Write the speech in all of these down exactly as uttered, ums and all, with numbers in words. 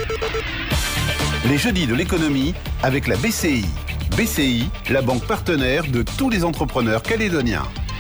Les jeudis de l'économie avec la B C I. B C I, la banque partenaire de tous les entrepreneurs calédoniens.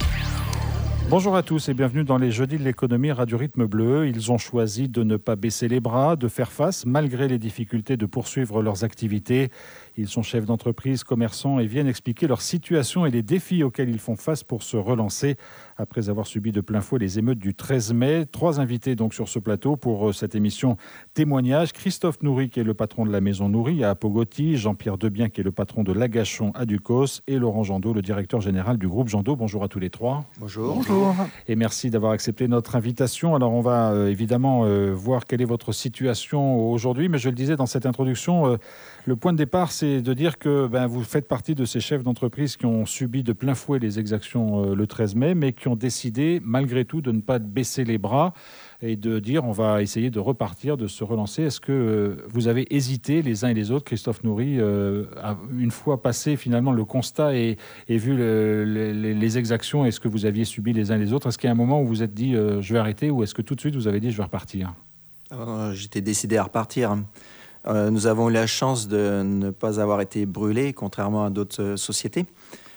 Bonjour à tous et bienvenue dans les jeudis de l'économie Radio Rythme Bleu. Ils ont choisi de ne pas baisser les bras, de faire face malgré les difficultés de poursuivre leurs activités. Ils sont chefs d'entreprise, commerçants et viennent expliquer leur situation et les défis auxquels ils font face pour se relancer après avoir subi de plein fouet les émeutes du treize mai. Trois invités donc sur ce plateau pour cette émission témoignage. Christophe Noury qui est le patron de la maison Noury à Apogoti, Jean-Pierre Debien qui est le patron de l'Agachon à Ducos et Laurent Jandot, le directeur général du groupe Jandot. Bonjour à tous les trois. Bonjour. Bonjour. Et merci d'avoir accepté notre invitation. Alors on va euh, évidemment euh, voir quelle est votre situation aujourd'hui, mais je le disais dans cette introduction, euh, le point de départ c'est de dire que ben, vous faites partie de ces chefs d'entreprise qui ont subi de plein fouet les exactions euh, le treize mai, mais qui ont décidé malgré tout de ne pas baisser les bras et de dire on va essayer de repartir, de se relancer. Est-ce que euh, vous avez hésité les uns et les autres, Christophe Noury, euh, une fois passé finalement le constat et, et vu le, les, les exactions et ce que vous aviez subi les uns et les autres, est-ce qu'il y a un moment où vous vous êtes dit euh, je vais arrêter ou est-ce que tout de suite vous avez dit je vais repartir ? euh, J'étais décidé à repartir. Euh, nous avons eu la chance de ne pas avoir été brûlés, contrairement à d'autres euh, sociétés.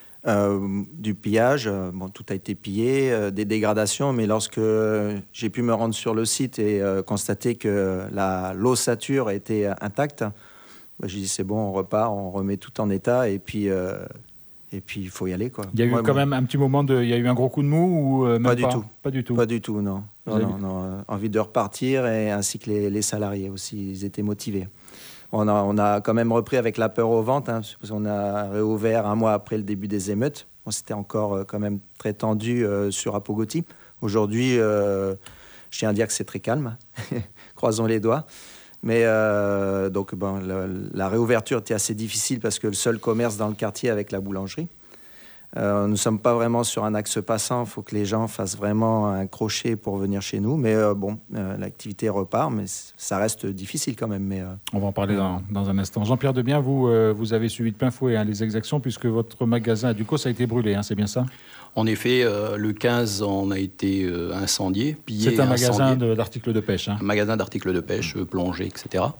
Euh, du pillage, euh, bon, tout a été pillé, euh, des dégradations, mais lorsque euh, j'ai pu me rendre sur le site et euh, constater que la, l'ossature était intacte, bah, j'ai dit c'est bon, on repart, on remet tout en état et puis euh, et puis il faut y aller quoi. Il y a eu Moi, quand moi, même un petit moment de, il y a eu un gros coup de mou ou euh, même pas, pas, du tout. Pas du tout. Pas du tout, non. Non, non, non, euh, envie de repartir et ainsi que les, les salariés aussi, ils étaient motivés. On a, on a quand même repris avec la peur au ventre, hein, parce qu'on a réouvert un mois après le début des émeutes. Bon, c'était encore euh, quand même très tendu euh, sur Apogoti. Aujourd'hui, euh, je tiens à dire que c'est très calme. Croisons les doigts. Mais euh, donc, bon, le, la réouverture était assez difficile parce que le seul commerce dans le quartier avec la boulangerie. Euh, nous ne sommes pas vraiment sur un axe passant. Il faut que les gens fassent vraiment un crochet pour venir chez nous. Mais euh, bon, euh, l'activité repart, mais c- ça reste difficile quand même. Mais, euh, On va en parler dans, dans un instant. Jean-Pierre Debien, vous, euh, vous avez suivi de plein fouet hein, les exactions puisque votre magasin à Ducos a été brûlé, hein, c'est bien ça ? En effet, euh, le quinze, on a été euh, incendié, pillé. C'est un incendié. magasin de, d'articles de pêche. Hein. Un magasin d'articles de pêche, euh, plongée, et cetera.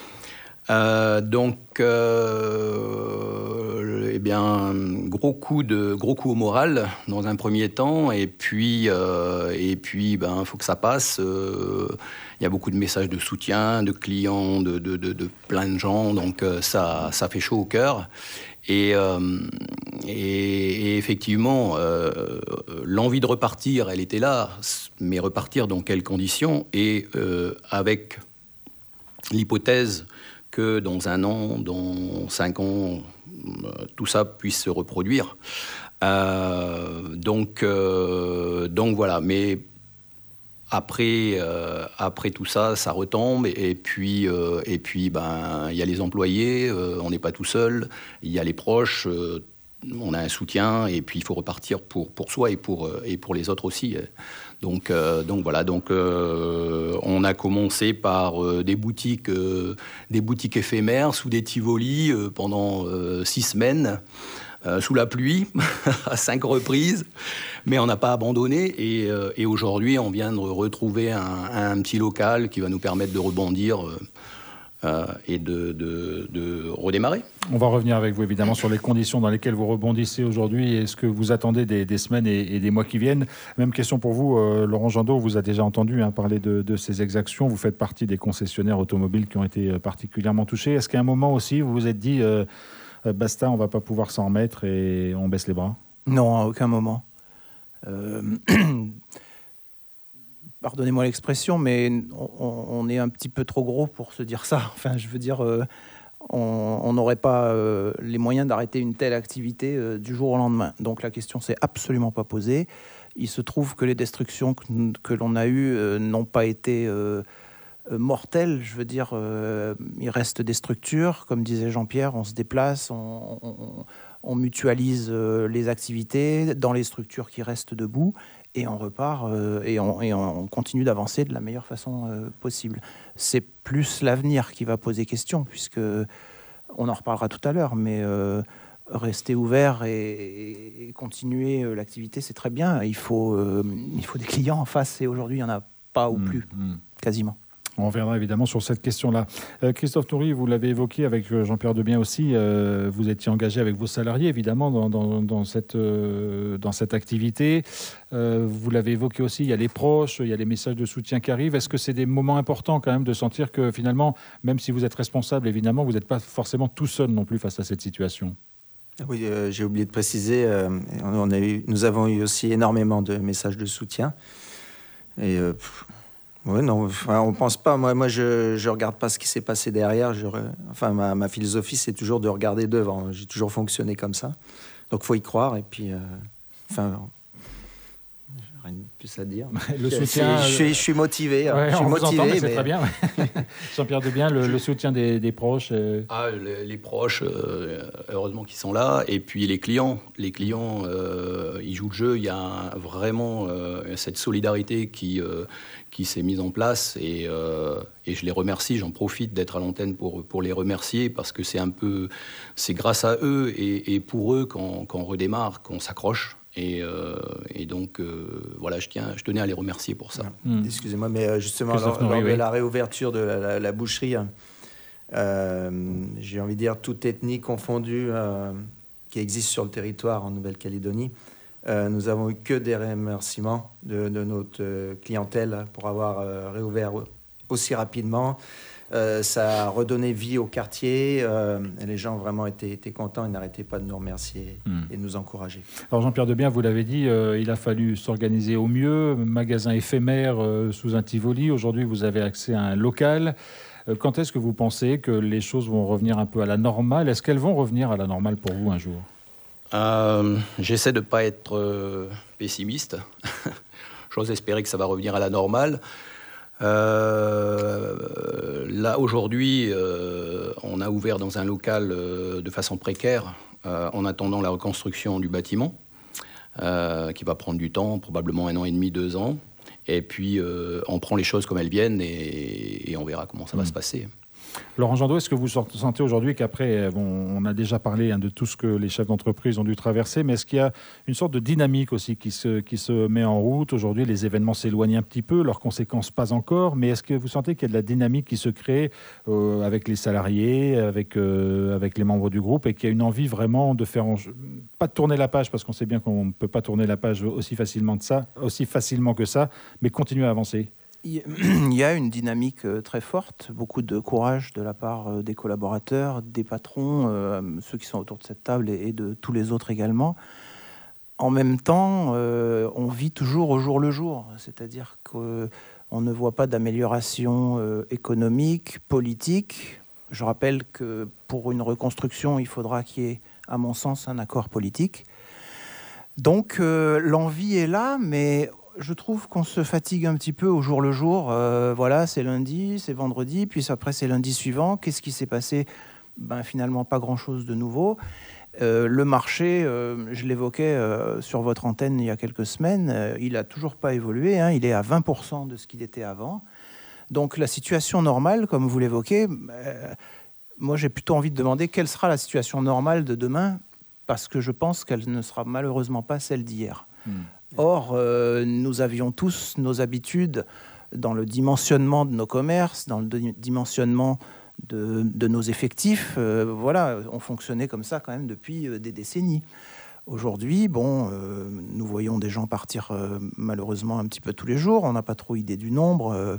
Euh, donc, euh, eh bien, gros coup de gros coup au moral dans un premier temps, et puis, euh, et puis, ben, faut que ça passe. Il euh, y a beaucoup de messages de soutien, de clients, de, de, de, de plein de gens, donc euh, ça, ça fait chaud au cœur. Et, euh, et, et effectivement, euh, l'envie de repartir, elle était là, mais repartir dans quelles conditions ? Et euh, avec l'hypothèse que dans un an, dans cinq ans, tout ça puisse se reproduire. Euh, donc, euh, donc voilà, mais après, euh, après tout ça, ça retombe, et, et puis, euh, et puis ben, il y a les employés, euh, on n'est pas tout seul, il y a les proches, euh, on a un soutien, et puis il faut repartir pour, pour soi et pour, et pour les autres aussi. Donc, euh, donc voilà, donc, euh, on a commencé par euh, des, boutiques, euh, des boutiques éphémères sous des Tivoli euh, pendant euh, six semaines, euh, sous la pluie, à cinq reprises, mais on n'a pas abandonné. Et, euh, et aujourd'hui, on vient de retrouver un, un petit local qui va nous permettre de rebondir euh, Euh, et de, de, de redémarrer. On va revenir avec vous évidemment sur les conditions dans lesquelles vous rebondissez aujourd'hui et ce que vous attendez des, des semaines et, et des mois qui viennent. Même question pour vous, euh, Laurent Jandot, vous a déjà entendu hein, parler de, de ces exactions. Vous faites partie des concessionnaires automobiles qui ont été particulièrement touchés. Est-ce qu'à un moment aussi, vous vous êtes dit euh, basta, on ne va pas pouvoir s'en remettre et on baisse les bras ? Non, à aucun moment. Euh... Pardonnez-moi l'expression, mais on, on est un petit peu trop gros pour se dire ça. Enfin, je veux dire, euh, on n'aurait pas euh, les moyens d'arrêter une telle activité euh, du jour au lendemain. Donc la question s'est absolument pas posée. Il se trouve que les destructions que, que l'on a eues euh, n'ont pas été euh, mortelles. Je veux dire, euh, il reste des structures, comme disait Jean-Pierre, on se déplace, on, on, on mutualise euh, les activités dans les structures qui restent debout. Et on repart euh, et, on, et on continue d'avancer de la meilleure façon euh, possible. C'est plus l'avenir qui va poser question, puisque on en reparlera tout à l'heure, mais euh, rester ouvert et, et continuer euh, l'activité, c'est très bien. Il faut, euh, il faut des clients en face, et aujourd'hui, il n'y en a pas ou plus, mmh, mmh. quasiment. On reviendra évidemment sur cette question-là. Euh, Christophe Nourry, vous l'avez évoqué avec Jean-Pierre Debien aussi, euh, vous étiez engagé avec vos salariés évidemment dans, dans, dans, cette, euh, dans cette activité. Euh, vous l'avez évoqué aussi, il y a les proches, il y a les messages de soutien qui arrivent. Est-ce que c'est des moments importants quand même de sentir que finalement, même si vous êtes responsable évidemment, vous n'êtes pas forcément tout seul non plus face à cette situation ? Oui, euh, j'ai oublié de préciser, euh, on a eu, nous avons eu aussi énormément de messages de soutien. Et... Euh, Oui, non, enfin, on pense pas. Moi, moi je ne regarde pas ce qui s'est passé derrière. Je, enfin, ma, ma philosophie, c'est toujours de regarder devant. J'ai toujours fonctionné comme ça. Donc, il faut y croire. Et puis, euh, enfin, j'ai rien de plus à dire. Le soutien... Je suis, je suis motivé. Ouais, je suis on motivé, vous entend, mais c'est mais... très bien. Jean-Pierre Debien, le, le soutien des, des proches. Euh... Ah, les, les proches, euh, heureusement qu'ils sont là. Et puis les clients, les clients, euh, ils jouent le jeu. Il y a vraiment euh, cette solidarité qui, euh, qui s'est mise en place. Et, euh, et je les remercie. J'en profite d'être à l'antenne pour, pour les remercier parce que c'est un peu, c'est grâce à eux et, et pour eux qu'on, qu'on redémarre, qu'on s'accroche. Et, euh, et donc, euh, voilà, je, tiens, je tenais à les remercier pour ça. Mmh. Excusez-moi, mais justement, lors, lors de la réouverture de la, la, la boucherie, euh, j'ai envie de dire, toute ethnie confondue euh, qui existe sur le territoire en Nouvelle-Calédonie, euh, nous avons eu que des remerciements de, de notre clientèle pour avoir euh, réouvert aussi rapidement. Euh, ça a redonné vie au quartier. Euh, et les gens vraiment étaient, étaient contents. Ils n'arrêtaient pas de nous remercier mmh. et de nous encourager. Alors Jean-Pierre Debien, vous l'avez dit, euh, il a fallu s'organiser au mieux. Magasin éphémère euh, sous un Tivoli. Aujourd'hui, vous avez accès à un local. Euh, quand est-ce que vous pensez que les choses vont revenir un peu à la normale ? Est-ce qu'elles vont revenir à la normale pour vous un jour ? euh, J'essaie de ne pas être euh, pessimiste. J'ose espérer que ça va revenir à la normale. Euh, là, aujourd'hui, euh, on a ouvert dans un local euh, de façon précaire euh, en attendant la reconstruction du bâtiment, euh, qui va prendre du temps, probablement un an et demi, deux ans. Et puis, euh, on prend les choses comme elles viennent et, et on verra comment ça mmh. va se passer. Laurent Jandot, est-ce que vous sentez aujourd'hui qu'après, bon, on a déjà parlé hein, de tout ce que les chefs d'entreprise ont dû traverser, mais est-ce qu'il y a une sorte de dynamique aussi qui se, qui se met en route ? Aujourd'hui, les événements s'éloignent un petit peu, leurs conséquences pas encore, mais est-ce que vous sentez qu'il y a de la dynamique qui se crée euh, avec les salariés, avec, euh, avec les membres du groupe, et qu'il y a une envie vraiment de faire, en... pas de tourner la page, parce qu'on sait bien qu'on ne peut pas tourner la page aussi facilement, de ça, aussi facilement que ça, mais continuer à avancer ? Il y a une dynamique très forte, beaucoup de courage de la part des collaborateurs, des patrons, euh, ceux qui sont autour de cette table et de tous les autres également. En même temps, euh, on vit toujours au jour le jour, c'est-à-dire qu'on ne voit pas d'amélioration euh, économique, politique. Je rappelle que pour une reconstruction, il faudra qu'il y ait, à mon sens, un accord politique. Donc euh, l'envie est là, mais... Je trouve qu'on se fatigue un petit peu au jour le jour. Euh, voilà, c'est lundi, c'est vendredi, puis après c'est lundi suivant. Qu'est-ce qui s'est passé ? Ben, finalement, pas grand-chose de nouveau. Euh, le marché, euh, je l'évoquais euh, sur votre antenne il y a quelques semaines, euh, il n'a toujours pas évolué. Hein, il est à vingt pour cent de ce qu'il était avant. Donc la situation normale, comme vous l'évoquez, euh, moi j'ai plutôt envie de demander quelle sera la situation normale de demain, parce que je pense qu'elle ne sera malheureusement pas celle d'hier. Mmh. Or, euh, nous avions tous nos habitudes dans le dimensionnement de nos commerces, dans le dimensionnement de, de nos effectifs. Euh, voilà, on fonctionnait comme ça quand même depuis euh, des décennies. Aujourd'hui, bon, euh, nous voyons des gens partir euh, malheureusement un petit peu tous les jours. On n'a pas trop idée du nombre. Euh,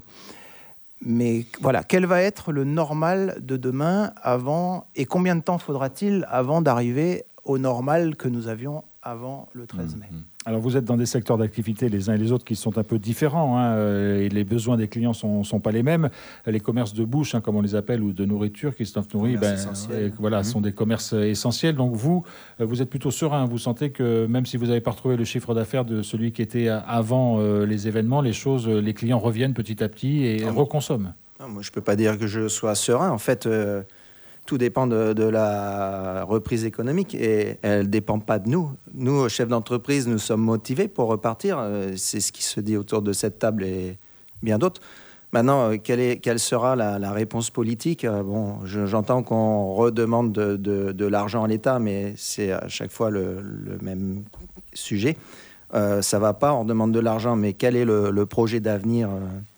mais voilà, quel va être le normal de demain avant, et combien de temps faudra-t-il avant d'arriver au normal que nous avions avant le treize mai. Alors vous êtes dans des secteurs d'activité les uns et les autres qui sont un peu différents, hein, et les besoins des clients ne sont, sont pas les mêmes. Les commerces de bouche, hein, comme on les appelle, ou de nourriture, Christophe Nourry, ben, et, voilà, mmh. sont des commerces essentiels. Donc vous, vous êtes plutôt serein. Vous sentez que même si vous n'avez pas retrouvé le chiffre d'affaires de celui qui était avant euh, les événements, les choses, les clients reviennent petit à petit et non, reconsomment. Non, moi, je ne peux pas dire que je sois serein. En fait... Euh... Tout dépend de, de la reprise économique et elle ne dépend pas de nous. Nous, chefs d'entreprise, nous sommes motivés pour repartir. C'est ce qui se dit autour de cette table et bien d'autres. Maintenant, quelle, est, quelle sera la, la réponse politique ? Bon, je, j'entends qu'on redemande de, de, de l'argent à l'État, mais c'est à chaque fois le, le même sujet. Euh, ça ne va pas, on demande de l'argent, mais quel est le, le projet d'avenir ?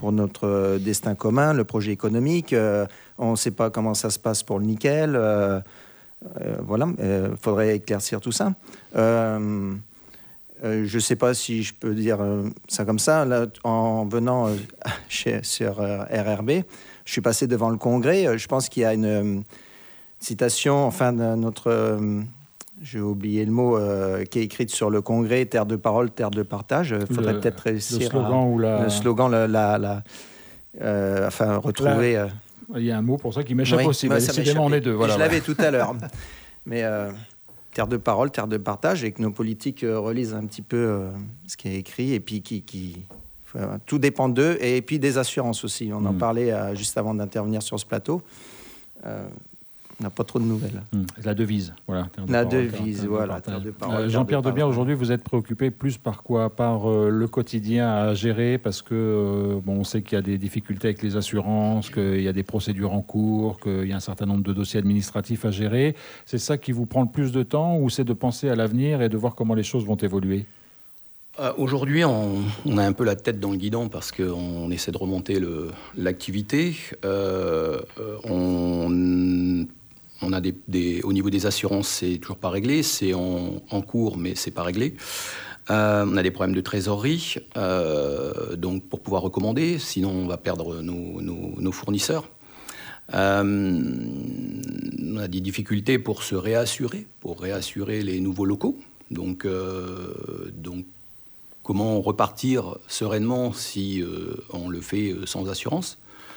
pour notre destin commun, le projet économique. Euh, on ne sait pas comment ça se passe pour le nickel. Euh, euh, voilà, il euh, faudrait éclaircir tout ça. Euh, euh, je ne sais pas si je peux dire euh, ça comme ça. Là, en venant euh, chez, sur euh, R R B, je suis passé devant le Congrès. Je pense qu'il y a une euh, citation, enfin, de notre... Euh, j'ai oublié le mot, euh, qui est écrite sur le Congrès, terre de parole, terre de partage. Il faudrait le, peut-être réussir le slogan à, ou la... le slogan, la, la, la euh, enfin, retrouver... La... Euh... Il y a un mot pour ça qui m'échappe oui, aussi. Bah, décidément, on est deux. Voilà, je voilà. l'avais tout à l'heure. Mais euh, terre de parole, terre de partage, et que nos politiques euh, relisent un petit peu euh, ce qui est écrit, et puis qui... qui enfin, tout dépend d'eux, et puis des assurances aussi. On mmh. en parlait euh, juste avant d'intervenir sur ce plateau. Euh, On n'a pas trop de nouvelles. Mmh. La devise, voilà. La parole, devise, terre, voilà. Terre de parole, euh, Jean-Pierre de Debien, aujourd'hui, vous êtes préoccupé plus par quoi? Par euh, le quotidien à gérer, parce que euh, bon, on sait qu'il y a des difficultés avec les assurances, qu'il y a des procédures en cours, qu'il y a un certain nombre de dossiers administratifs à gérer. C'est ça qui vous prend le plus de temps, ou c'est de penser à l'avenir et de voir comment les choses vont évoluer? Euh, Aujourd'hui, on, on a un peu la tête dans le guidon parce qu'on essaie de remonter le, l'activité. Euh, on, on a des, des, au niveau des assurances, c'est toujours pas réglé. C'est en, en cours, mais c'est pas réglé. Euh, on a des problèmes de trésorerie, euh, donc pour pouvoir recommander, sinon on va perdre nos, nos, nos fournisseurs. Euh, on a des difficultés pour se réassurer, pour réassurer les nouveaux locaux. Donc, euh, donc comment repartir sereinement si euh, on le fait sans assurance?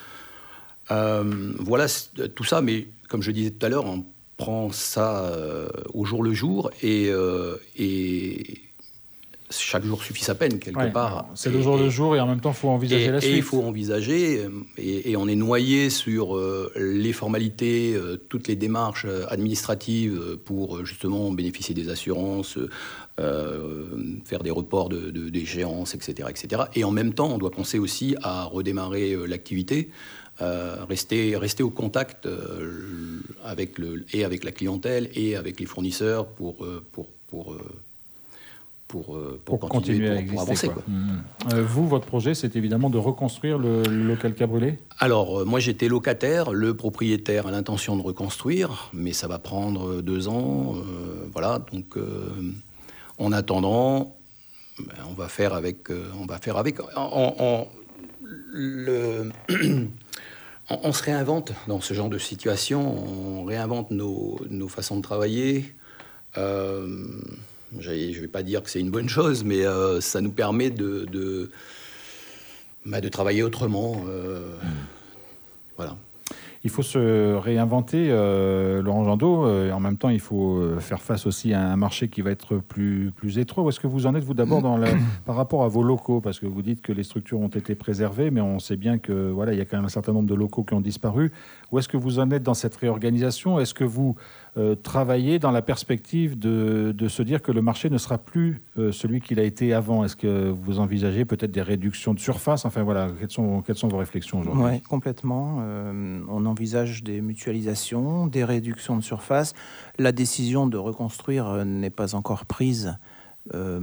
euh, Voilà tout ça, mais comme je disais tout à l'heure, on prend ça euh, au jour le jour et, euh, et chaque jour suffit sa peine, quelque ouais, part. C'est le jour le jour et en même temps, il faut envisager et, la suite. Et il faut envisager, et, et on est noyé sur euh, les formalités, euh, toutes les démarches administratives pour justement bénéficier des assurances, euh, faire des reports de, de, d'échéances, et cetera, et cetera. Et en même temps, on doit penser aussi à redémarrer euh, l'activité, euh, rester, rester au contact euh, avec le, et avec la clientèle et avec les fournisseurs pour... Euh, pour, pour euh, Pour, euh, pour, pour continuer, continuer à pour, exister. Pour avancer, quoi. Quoi. Mmh. Euh, vous, votre projet, c'est évidemment de reconstruire le, le local Cabriolet? Alors, euh, moi, j'étais locataire. Le propriétaire a l'intention de reconstruire, mais ça va prendre deux ans. Euh, voilà, donc, euh, en attendant, ben, on va faire avec... Euh, on va faire avec... En, en, le... on, on se réinvente dans ce genre de situation. On réinvente nos, nos façons de travailler. Euh, Je ne vais pas dire que c'est une bonne chose, mais euh, ça nous permet de, de, bah, de travailler autrement. Euh, mmh. Voilà. Il faut se réinventer, euh, Laurent Jandot, euh, et en même temps, il faut faire face aussi à un marché qui va être plus, plus étroit. Où est-ce que vous en êtes, vous, d'abord, dans la, par rapport à vos locaux? Parce que vous dites que les structures ont été préservées, mais on sait bien que voilà, il y a quand même un certain nombre de locaux qui ont disparu. Où est-ce que vous en êtes dans cette réorganisation? Est-ce que vous euh, travaillez dans la perspective de, de se dire que le marché ne sera plus euh, celui qu'il a été avant? Est-ce que vous envisagez peut-être des réductions de surface? Enfin, voilà, quelles sont, quelles sont vos réflexions aujourd'hui? Oui, complètement. Euh, on envisage des mutualisations, des réductions de surface. La décision de reconstruire euh, n'est pas encore prise. Euh,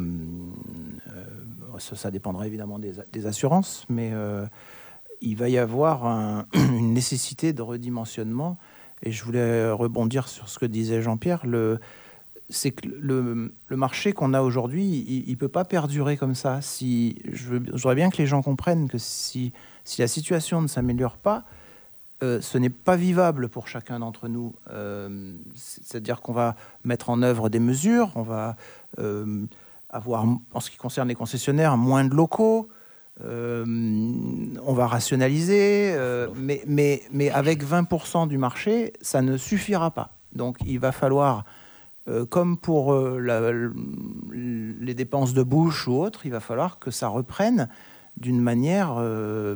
euh, ça, ça dépendra évidemment des, des assurances, mais euh, il va y avoir un, une nécessité de redimensionnement. Et je voulais rebondir sur ce que disait Jean-Pierre. Le, c'est que le, le marché qu'on a aujourd'hui, il ne peut pas perdurer comme ça. Si, je, veux, je voudrais bien que les gens comprennent que si, si la situation ne s'améliore pas, Euh, ce n'est pas vivable pour chacun d'entre nous. Euh, c'est-à-dire qu'on va mettre en œuvre des mesures, on va euh, avoir, en ce qui concerne les concessionnaires, moins de locaux, euh, on va rationaliser, euh, mais, mais, mais avec vingt pour cent du marché, ça ne suffira pas. Donc il va falloir, euh, comme pour euh, la, les dépenses de bouche ou autres, il va falloir que ça reprenne d'une manière... Euh,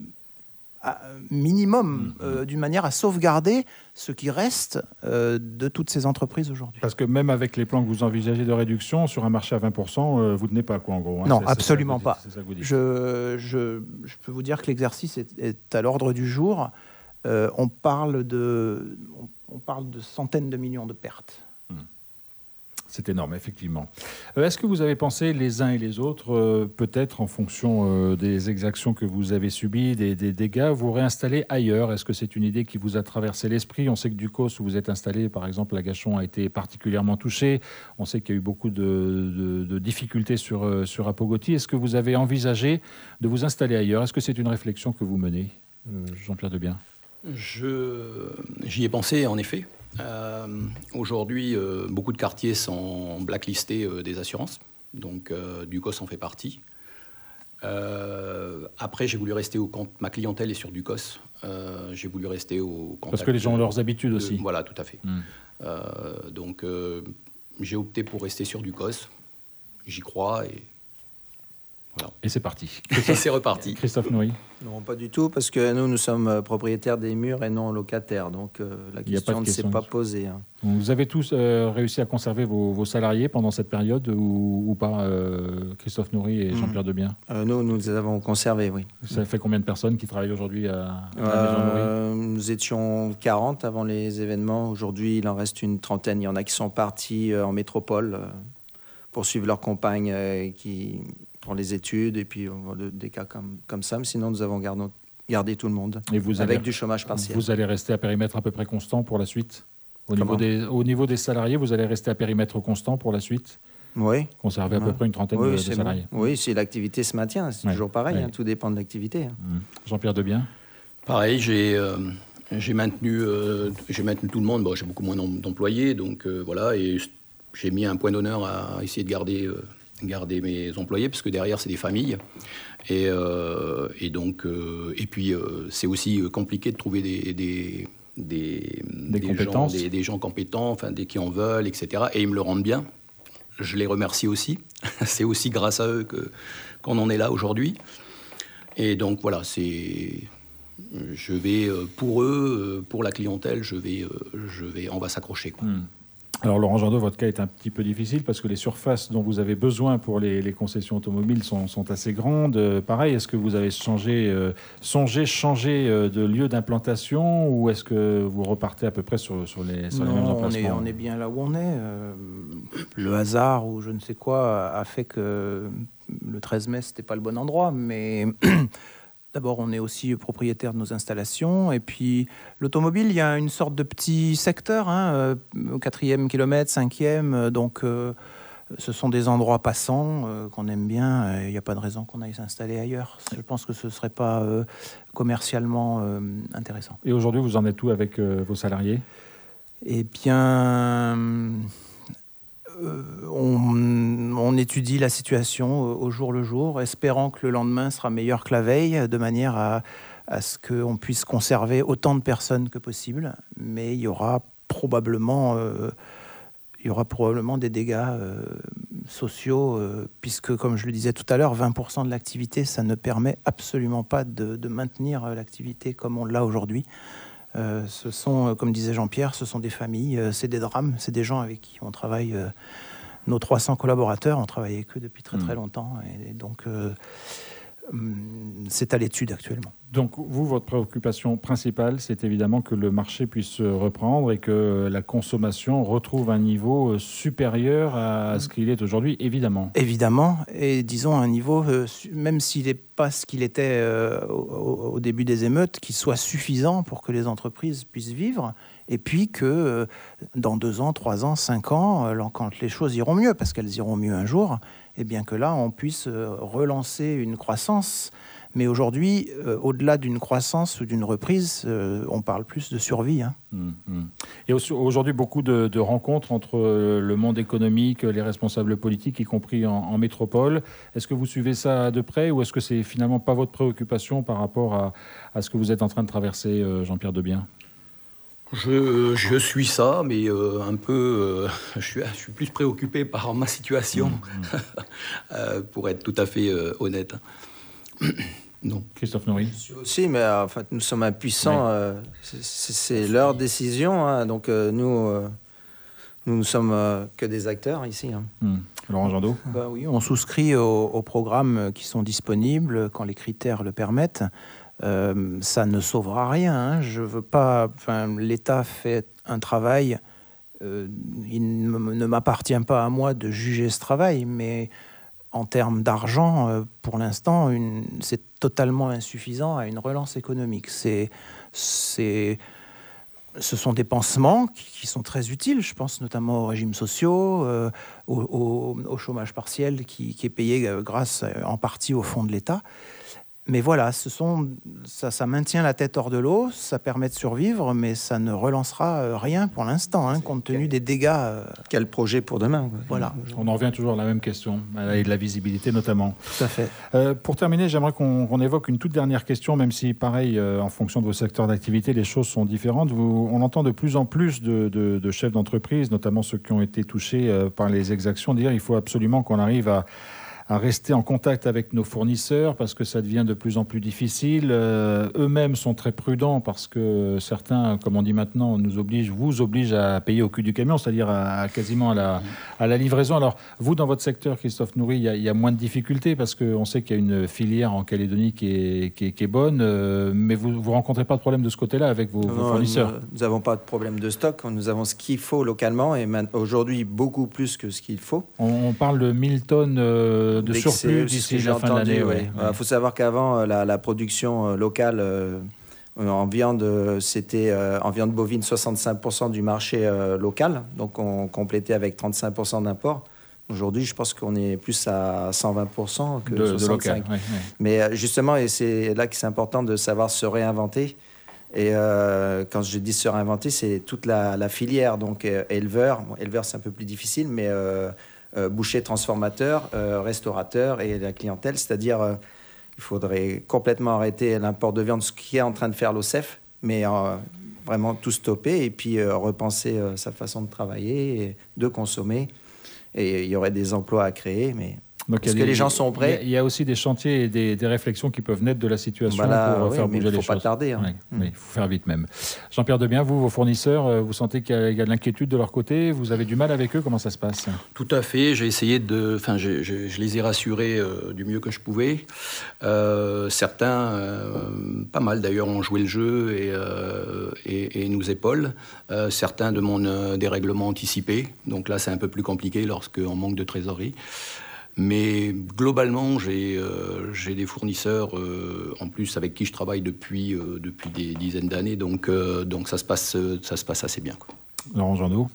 minimum, euh, d'une manière à sauvegarder ce qui reste euh, de toutes ces entreprises aujourd'hui. Parce que même avec les plans que vous envisagez de réduction, sur un marché à vingt pour cent, euh, vous ne tenez pas, quoi, en gros. Hein. Non, c'est, absolument c'est pas. C'est ça que vous dites. Je, je, je peux vous dire que l'exercice est, est à l'ordre du jour. Euh, on, parle de, on, on parle de centaines de millions de pertes. Hmm. C'est énorme, effectivement. Euh, est-ce que vous avez pensé les uns et les autres, euh, peut-être en fonction euh, des exactions que vous avez subies, des, des dégâts, vous réinstaller ailleurs? Est-ce que c'est une idée qui vous a traversé l'esprit? On sait que Ducos, où vous êtes installé, par exemple, la Gachon a été particulièrement touchée. On sait qu'il y a eu beaucoup de, de, de difficultés sur, euh, sur Apogoti. Est-ce que vous avez envisagé de vous installer ailleurs? Est-ce que c'est une réflexion que vous menez, euh, Jean-Pierre Debien? Je, J'y ai pensé, en effet. Euh, aujourd'hui, euh, beaucoup de quartiers sont blacklistés euh, des assurances, donc euh, Ducos en fait partie. Euh, après, j'ai voulu rester au compte. Ma clientèle est sur Ducos. Euh, j'ai voulu rester au contact. Parce que les gens ont leurs habitudes de, aussi. Voilà, tout à fait. Mmh. Euh, donc, euh, j'ai opté pour rester sur Ducos. J'y crois et voilà. Et c'est parti. Et c'est reparti. Christophe Nourry. Non, pas du tout, parce que nous, nous sommes propriétaires des murs et non locataires. Donc, euh, la question ne s'est pas posée. Hein. Vous avez tous euh, réussi à conserver vos, vos salariés pendant cette période ou, ou pas, euh, Christophe Nourry et Jean-Pierre mmh. Debien? euh, Nous, nous les avons conservés, oui. Ça fait combien de personnes qui travaillent aujourd'hui à, à la Maison Nourry? euh, Nous étions quarante avant les événements. Aujourd'hui, il en reste une trentaine. Il y en a qui sont partis euh, en métropole euh, pour suivre leurs compagnes euh, qui... pour les études et puis euh, des cas comme, comme ça. Mais sinon, nous avons gardé, gardé tout le monde et vous avec allez, du chômage partiel. Vous allez rester à périmètre à peu près constant pour la suite au niveau, des, au niveau des salariés, vous allez rester à périmètre constant pour la suite? Oui. Conserver à ouais. peu près une trentaine oui, de, de salariés. Bon. Oui, si l'activité se maintient, c'est ouais. toujours pareil. Ouais. Hein, tout dépend de l'activité. Hein. Mmh. Jean-Pierre Debien. Pareil, j'ai... Euh... J'ai maintenu, euh, j'ai maintenu tout le monde. Bon, j'ai beaucoup moins d'employés, donc euh, voilà. Et j'ai mis un point d'honneur à essayer de garder, euh, garder mes employés, parce que derrière, c'est des familles. Et, euh, et donc, euh, et puis, euh, c'est aussi compliqué de trouver des, des, des, des, des, compétences. Gens, des, des gens compétents, enfin, des qui en veulent, et cetera. Et ils me le rendent bien. Je les remercie aussi. C'est aussi grâce à eux que, qu'on en est là aujourd'hui. Et donc, voilà, c'est... Je vais, pour eux, pour la clientèle, je vais, je vais, on va s'accrocher. Quoi. Mmh. Alors, Laurent Jandot, votre cas est un petit peu difficile parce que les surfaces dont vous avez besoin pour les, les concessions automobiles sont, sont assez grandes. Euh, pareil, est-ce que vous avez changé, euh, songé changer euh, de lieu d'implantation ou est-ce que vous repartez à peu près sur, sur, les, sur non, les mêmes emplacements? on est, on est bien là où on est. Euh, le hasard ou je ne sais quoi a fait que le treize mai, ce n'était pas le bon endroit, mais... D'abord, on est aussi propriétaire de nos installations. Et puis, l'automobile, il y a une sorte de petit secteur, hein, euh, quatrième kilomètre, cinquième. Euh, donc, euh, ce sont des endroits passants euh, qu'on aime bien. Il n'y a pas de raison qu'on aille s'installer ailleurs. Je pense que ce ne serait pas euh, commercialement euh, intéressant. Et aujourd'hui, vous en êtes où avec euh, vos salariés? Eh bien... Euh, on, on étudie la situation au jour le jour, espérant que le lendemain sera meilleur que la veille, de manière à, à ce qu'on puisse conserver autant de personnes que possible. Mais il y aura probablement, euh, il y aura probablement des dégâts euh, sociaux, euh, puisque, comme je le disais tout à l'heure, vingt pour cent de l'activité, ça ne permet absolument pas de, de maintenir l'activité comme on l'a aujourd'hui. Euh, ce sont, comme disait Jean-Pierre, ce sont des familles, euh, c'est des drames, c'est des gens avec qui on travaille. Euh, nos trois cents collaborateurs ont travaillé avec eux depuis très très longtemps. Et, et donc, euh, c'est à l'étude actuellement. Donc, vous, votre préoccupation principale, c'est évidemment que le marché puisse reprendre et que la consommation retrouve un niveau supérieur à ce qu'il est aujourd'hui, évidemment. Évidemment, et disons un niveau, euh, même s'il n'est pas ce qu'il était euh, au, au début des émeutes, qui soit suffisant pour que les entreprises puissent vivre, et puis que euh, dans deux ans, trois ans, cinq ans, euh, quand les choses iront mieux, parce qu'elles iront mieux un jour, et bien que là, on puisse euh, relancer une croissance. Mais aujourd'hui, euh, au-delà d'une croissance ou d'une reprise, euh, on parle plus de survie. Hein. Mmh, mmh. Et aujourd'hui, beaucoup de, de rencontres entre le monde économique, les responsables politiques, y compris en, en métropole. Est-ce que vous suivez ça de près ou est-ce que c'est finalement pas votre préoccupation par rapport à, à ce que vous êtes en train de traverser, euh, Jean-Pierre Debien ? Je, je suis ça, mais euh, un peu, euh, je, suis, je suis plus préoccupé par ma situation, mmh, euh, pour être tout à fait euh, honnête. Non. Christophe Nourry. Je suis aussi, mais euh, en fait, nous sommes impuissants. Oui. Euh, c'est, c'est leur décision. Hein, donc euh, nous, euh, nous ne sommes euh, que des acteurs ici. Hein. Mmh. Laurent Jandot. Bah oui, on souscrit aux, aux programmes qui sont disponibles quand les critères le permettent. Euh, ça ne sauvera rien. Hein. Je veux pas. Enfin, l'État fait un travail euh, il ne m'appartient pas à moi de juger ce travail, mais en termes d'argent, euh, pour l'instant, une, c'est totalement insuffisant à une relance économique. C'est, c'est, ce sont des pansements qui, qui sont très utiles, je pense notamment aux régimes sociaux, euh, au, au, au chômage partiel qui, qui est payé euh, grâce euh, en partie au fonds de l'État. Mais voilà, ce sont, ça, ça maintient la tête hors de l'eau, ça permet de survivre, mais ça ne relancera rien pour l'instant, hein, compte tenu quel, des dégâts. Euh... Quel projet pour demain? Voilà. On en revient toujours à la même question, et de la visibilité notamment. Tout à fait. Euh, pour terminer, j'aimerais qu'on, qu'on évoque une toute dernière question, même si, pareil, euh, en fonction de vos secteurs d'activité, les choses sont différentes. Vous, on entend de plus en plus de, de, de chefs d'entreprise, notamment ceux qui ont été touchés euh, par les exactions, dire qu'il faut absolument qu'on arrive à à rester en contact avec nos fournisseurs parce que ça devient de plus en plus difficile. Euh, eux-mêmes sont très prudents parce que certains, comme on dit maintenant, nous obligent, vous obligent à payer au cul du camion, c'est-à-dire à, à quasiment à la, à la livraison. Alors, vous, dans votre secteur, Christophe Nourry, il y a, il y a moins de difficultés parce qu'on sait qu'il y a une filière en Calédonie qui est, qui est, qui est bonne, euh, mais vous ne rencontrez pas de problème de ce côté-là avec vos, vos fournisseurs? Nous n'avons pas de problème de stock. Nous avons ce qu'il faut localement et aujourd'hui beaucoup plus que ce qu'il faut. On, on parle de mille tonnes euh, de Dès surplus d'ici la fin entendu, de l'année. Il ouais. ouais. faut savoir qu'avant, la, la production locale euh, en viande, c'était euh, en viande bovine soixante-cinq pour cent du marché euh, local. Donc, on complétait avec trente-cinq pour cent d'import. Aujourd'hui, je pense qu'on est plus à cent vingt pour cent que de, soixante-cinq pour cent. De local, ouais, ouais. Mais justement, et c'est là que c'est important de savoir se réinventer. Et euh, quand je dis se réinventer, c'est toute la, la filière. Donc, euh, éleveur, bon, éleveur, c'est un peu plus difficile, mais... Euh, Euh, boucher, transformateur, euh, restaurateur et la clientèle, c'est-à-dire euh, il faudrait complètement arrêter l'import de viande, ce qui est en train de faire l'O C E F, mais euh, vraiment tout stopper et puis euh, repenser euh, sa façon de travailler, et de consommer. Et il y aurait des emplois à créer, mais donc, est-ce que des, les gens sont prêts? Il y, y a aussi des chantiers et des, des réflexions qui peuvent naître de la situation voilà, pour oui, faire bouger les choses. Il ne faut pas tarder. Hein. Oui, mmh. oui, il faut faire vite même. Jean-Pierre Debien, vous, vos fournisseurs, vous sentez qu'il y a, il y a de l'inquiétude de leur côté? Vous avez du mal avec eux? Comment ça se passe? Tout à fait. J'ai essayé de... Enfin, je, je, je les ai rassurés euh, du mieux que je pouvais. Euh, certains, euh, pas mal d'ailleurs, ont joué le jeu et, euh, et, et nous épaulent. Euh, certains demandent euh, des règlements anticipés. Donc là, c'est un peu plus compliqué lorsqu'on manque de trésorerie. Mais globalement, j'ai, euh, j'ai des fournisseurs, euh, en plus, avec qui je travaille depuis, euh, depuis des dizaines d'années. Donc, euh, donc ça, se passe, ça se passe assez bien, quoi. Laurent Jeannot?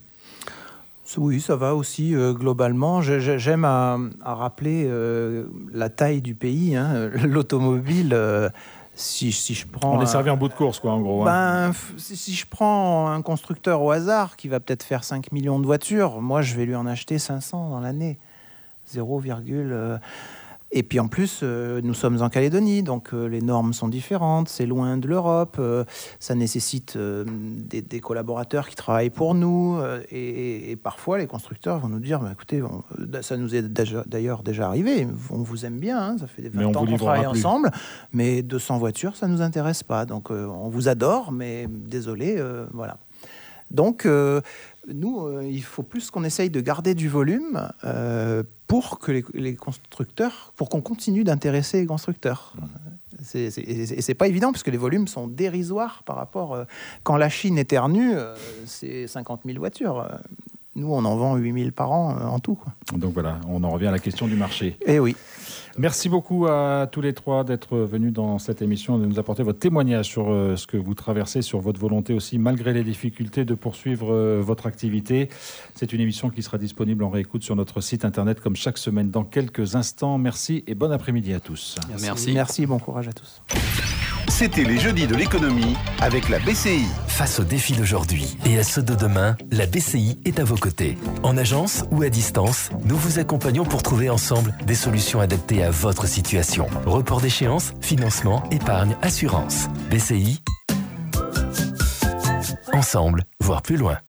Oui, ça va aussi, euh, globalement. J'aime à, à rappeler euh, la taille du pays. Hein. L'automobile... Euh, Si, si je prends on est servi un... en bout de course, quoi, en gros. Ben, hein. si, si je prends un constructeur au hasard qui va peut-être faire cinq millions de voitures, moi, je vais lui en acheter cinq cents dans l'année. zéro, euh... Et puis en plus, euh, nous sommes en Calédonie, donc euh, les normes sont différentes, c'est loin de l'Europe, euh, ça nécessite euh, des, des collaborateurs qui travaillent pour nous, euh, et, et parfois les constructeurs vont nous dire, bah, écoutez, on, ça nous est déjà, d'ailleurs déjà arrivé, on vous aime bien, hein, ça fait des vingt ans qu'on travaille plus. ensemble, mais deux cents voitures, ça ne nous intéresse pas, donc euh, on vous adore, mais désolé, euh, voilà. Donc, euh, nous, euh, il faut plus qu'on essaye de garder du volume euh, pour que les, les constructeurs, pour qu'on continue d'intéresser les constructeurs. C'est, c'est, et c'est pas évident parce que les volumes sont dérisoires par rapport... Euh, quand la Chine éternue, euh, c'est cinquante mille voitures. Nous, on en vend huit mille par an euh, en tout, quoi. Donc voilà, on en revient à la question du marché. Eh oui. Merci beaucoup à tous les trois d'être venus dans cette émission, de nous apporter votre témoignage sur euh, ce que vous traversez, sur votre volonté aussi, malgré les difficultés, de poursuivre euh, votre activité. C'est une émission qui sera disponible en réécoute sur notre site internet comme chaque semaine dans quelques instants. Merci et bon après-midi à tous. Merci. Merci, Merci bon courage à tous. C'était les Jeudis de l'économie avec la B C I. Face aux défis d'aujourd'hui et à ceux de demain, la B C I est à vos côtés. En agence ou à distance, nous vous accompagnons pour trouver ensemble des solutions adaptées à votre situation. Report d'échéance, financement, épargne, assurance. B C I. Ensemble, voire plus loin.